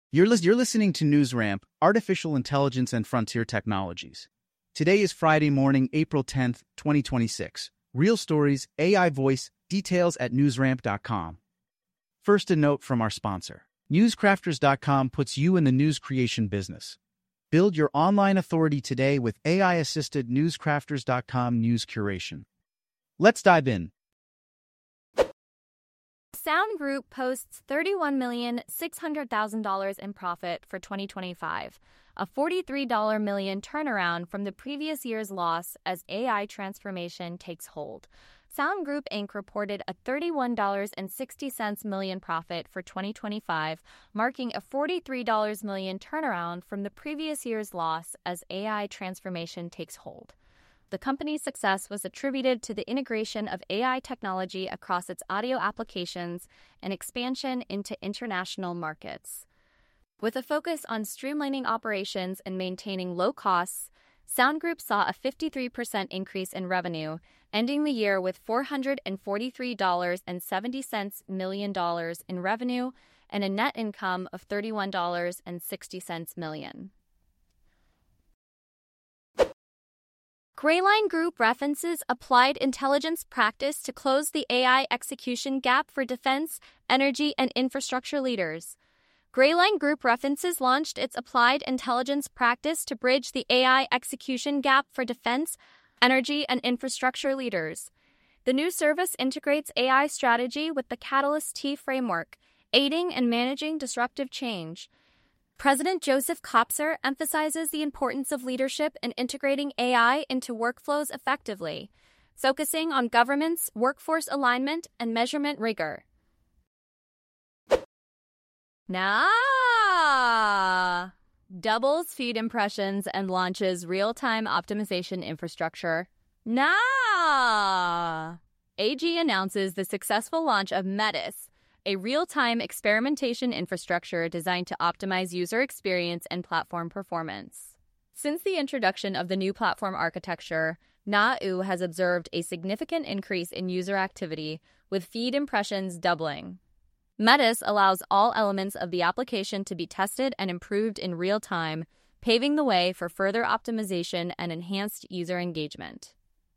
You're listening to NewsRamp, Artificial Intelligence and Frontier Technologies. Today is Friday morning, April 10th, 2026. Real stories, AI voice, details at newsramp.com. First, a note from our sponsor. Newscrafters.com puts you in the news creation business. Build your online authority today with AI-assisted Newscrafters.com news curation. Let's dive in. Sound Group posts $31,600,000 in profit for 2025, a $43 million turnaround from the previous year's loss as AI transformation takes hold. Sound Group Inc. reported a $31.60 million profit for 2025, marking a $43 million turnaround from the previous year's loss as AI transformation takes hold. The company's success was attributed to the integration of AI technology across its audio applications and expansion into international markets. With a focus on streamlining operations and maintaining low costs, Sound Group saw a 53% increase in revenue, ending the year with $443.70 million in revenue and a net income of $31.60 million. Grayline Group references applied intelligence practice to close the AI execution gap for defense, energy, and infrastructure leaders. Grayline Group references launched its applied intelligence practice to bridge the AI execution gap for defense, energy, and infrastructure leaders. The new service integrates AI strategy with the Catalyst T framework, aiding and managing disruptive change. President Joseph Kopser emphasizes the importance of leadership in integrating AI into workflows effectively, focusing on government's workforce alignment and measurement rigor. Doubles feed impressions and launches real-time optimization infrastructure. AG announces the successful launch of Metis, a real-time experimentation infrastructure designed to optimize user experience and platform performance. Since the introduction of the new platform architecture, NAU has observed a significant increase in user activity, with feed impressions doubling. Metis allows all elements of the application to be tested and improved in real time, paving the way for further optimization and enhanced user engagement.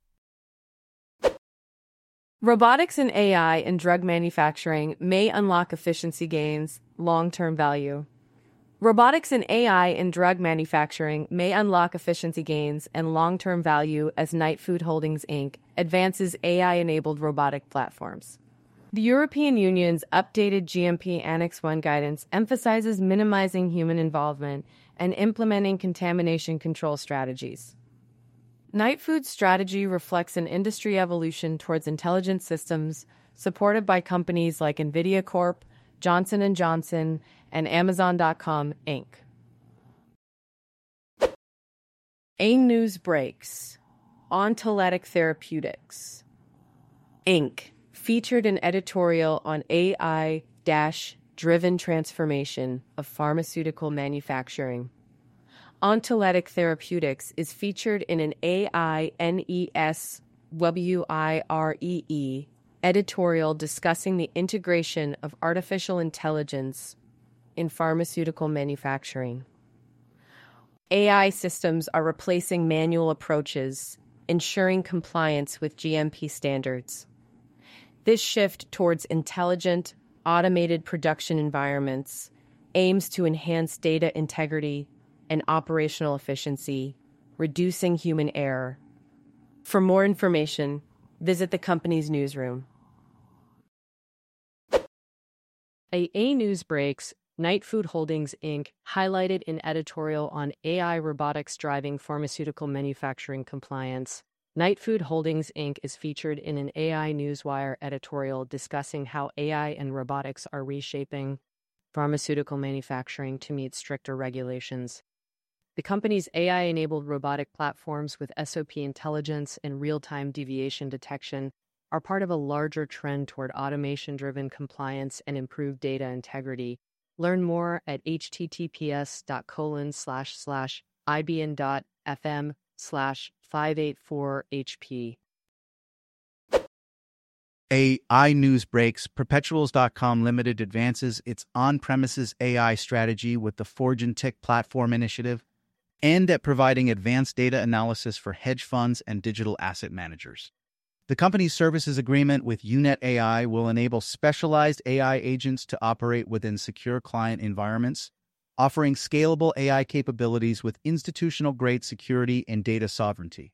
Robotics and AI in drug manufacturing may unlock efficiency gains, long-term value. Robotics and AI in drug manufacturing may unlock efficiency gains and long-term value as Knight Food Holdings Inc. advances AI-enabled robotic platforms. The European Union's updated GMP Annex 1 guidance emphasizes minimizing human involvement and implementing contamination control strategies. Knight Food's strategy reflects an industry evolution towards intelligent systems supported by companies like NVIDIA Corp., Johnson & Johnson, and Amazon.com, Inc. AIM News breaks. Ontolytic Therapeutics, Inc. featured an editorial on AI-driven transformation of pharmaceutical manufacturing. Ontolytic Therapeutics is featured in an AINESWIREE editorial discussing the integration of artificial intelligence in pharmaceutical manufacturing. AI systems are replacing manual approaches, ensuring compliance with GMP standards. This shift towards intelligent, automated production environments aims to enhance data integrity and operational efficiency, reducing human error. For more information, visit the company's newsroom. A News breaks. Knight Food Holdings Inc. highlighted an editorial on AI robotics driving pharmaceutical manufacturing compliance. Knight Food Holdings Inc. is featured in an AI Newswire editorial discussing how AI and robotics are reshaping pharmaceutical manufacturing to meet stricter regulations. The company's AI-enabled robotic platforms with SOP intelligence and real-time deviation detection are part of a larger trend toward automation-driven compliance and improved data integrity. Learn more at https://ibn.fm/584HP. AI news breaks. Perpetuals.com Limited advances its on-premises AI strategy with the Forge Tick platform initiative, and at providing advanced data analysis for hedge funds and digital asset managers. The company's services agreement with Unet AI will enable specialized AI agents to operate within secure client environments, offering scalable AI capabilities with institutional-grade security and data sovereignty.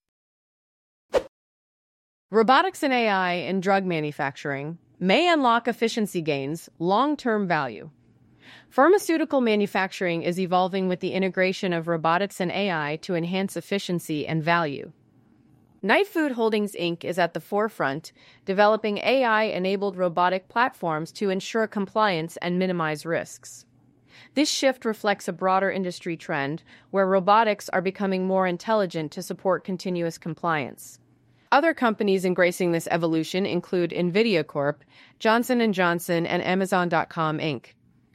Robotics and AI in drug manufacturing may unlock efficiency gains, long-term value. Pharmaceutical manufacturing is evolving with the integration of robotics and AI to enhance efficiency and value. Knight Food Holdings, Inc. is at the forefront, developing AI-enabled robotic platforms to ensure compliance and minimize risks. This shift reflects a broader industry trend where robotics are becoming more intelligent to support continuous compliance. Other companies embracing this evolution include NVIDIA Corp., Johnson & Johnson, and Amazon.com, Inc.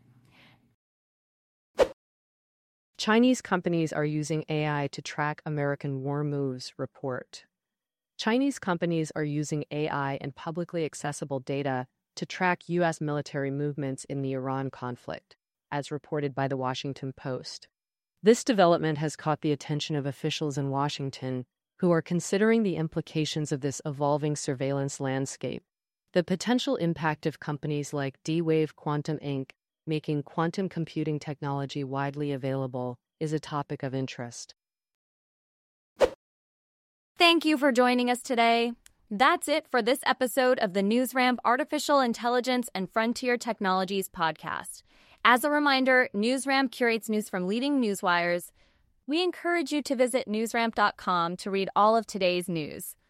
Chinese companies are using AI to track American war moves, report. Chinese companies are using AI and publicly accessible data to track U.S. military movements in the Iran conflict, as reported by The Washington Post. This development has caught the attention of officials in Washington, who are considering the implications of this evolving surveillance landscape. The potential impact of companies like D-Wave Quantum Inc., making quantum computing technology widely available, is a topic of interest. Thank you for joining us today. That's it for this episode of the NewsRamp Artificial Intelligence and Frontier Technologies podcast. As a reminder, NewsRamp curates news from leading newswires. We encourage you to visit newsramp.com to read all of today's news.